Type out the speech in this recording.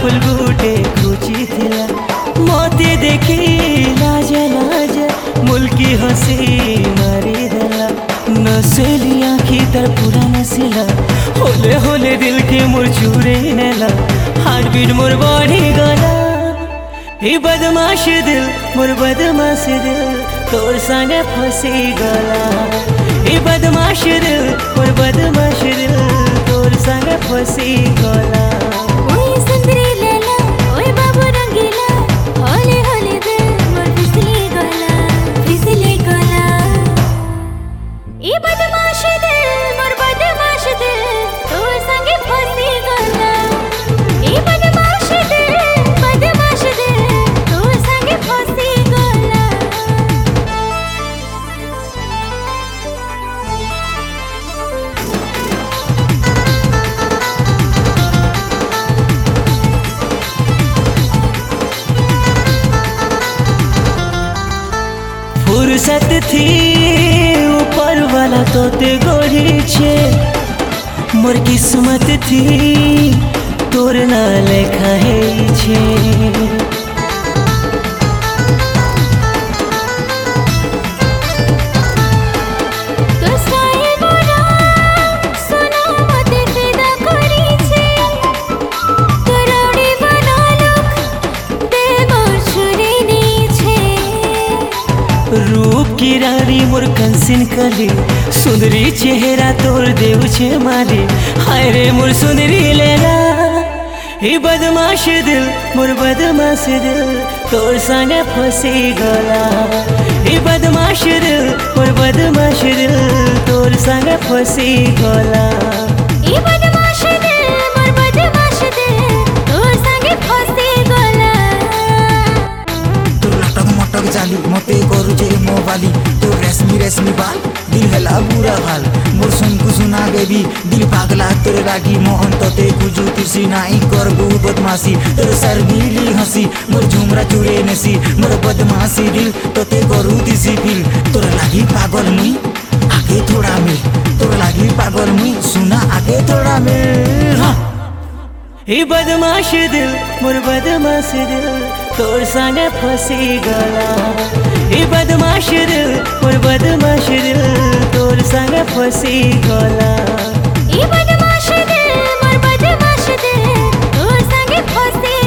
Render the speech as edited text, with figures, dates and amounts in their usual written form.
full गुटे खुची थिला मोती देखी लाज लाज मुल्की हसी मारी देला नसेली आँखी तर पूरा नसिला होले होले दिल के मोर चूरे नेला हार्ट बीट मोर बढ़ी गला ही बदमाश दिल मोर बदमाश दिल तोर संगे फंसी गला ही बदमाश दिल मोर बदमाश दिल तोर संगे फंसी गला ओए सुंदरी लैला ओए बाबू रंगीला होले होले दिल मोर फिसली गला ई बदमाश दिल मोर बदमाश दिल तोर संगे फंसी गला ई बदमाश दिल तोर संगे फंसी गला फुर्सत थी ऊपर वाला तोते गोरी छे मोर किस्मत थी तोर ना लेखा है छे रूप की रानी मोर कंसिन कली सुंदरी चेहरा तोर देव छे मारी हाय रे मोर सुंदरी लेला ही बदमाश दिल मोर बदमाश दिल तोर संगे फंसी गला ही बदमाश दिल मोर बदमाश दिल तोर संगे फंसी गला ई बदमाश दिल मोर बदमाश दिल तोर संगे फंसी गला तोर लटक मटक जाली मते करू जे मोबाली तोर रेशमी रेशमी बाल दिल हला बुरा हाल मोर सुनकु सुना बेबी दिल पागला तोर लागी मोहन तते कुजु तिसी नाई करबू बदमाशी तोर सरबीली हंसी मोर झुमरा चुरे नसी मोर बदमाशी दिल तते करू तिसी फील तोर लागी पागल मुई आगे थोड़ा मिल तोर लागी पागल मुई सुना आगे थोड़ा मिल हाँ ही बदमाश दिल मोर बदमाश दिल तोर संगे फंसी गला ही बदमाश दिल मोर बदमाश दिल तोर संगे फंसी गला ई बदमाश दिल मोर बदमाश दिल तोर संगे फंसी